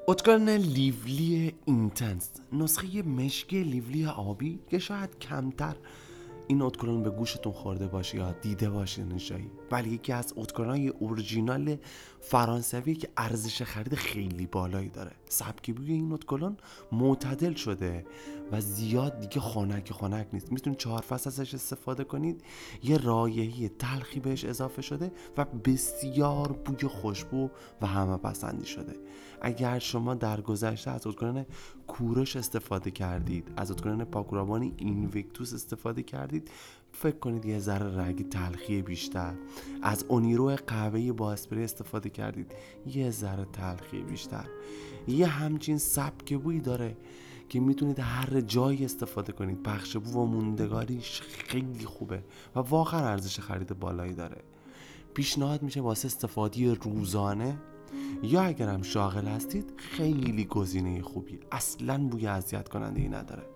اتکلن لیولی اینتنس، نسخه مشکی لیولی آبی که شاید کمتر این اتکلن به گوشتون خورده باشه یا دیده باشین جایی، ولی یکی از اتکلن‌های اورجینال فرانسوی که ارزش خرید خیلی بالایی داره. سبک بوی این اتکلن معتدل شده و زیاد دیگه خنک نیست. میتونید 4 فصل ازش استفاده کنید. یه رایحه تلخی بهش اضافه شده و بسیار بوی خوشبو و همه پسندی شده. اگر شما در گذشته از اتکلن کوروش استفاده کردید، از اتکلن پاکورابان اینویکتوس استفاده کردید، فکر کنید یه ذره رنگ تلخی بیشتر، از اونیرو قهوه‌ای با اسپری استفاده کردید، یه ذره تلخی بیشتر. یه همچین سبک بویی داره که میتونید هر جایی استفاده کنید. پخش بو و موندگاریش خیلی خوبه و واقعا ارزش خرید بالایی داره. پیشنهاد میشه واسه استفاده روزانه یا اگرم شاغل هستید خیلی گزینه خوبی، اصلا بوی اذیت کننده ای نداره.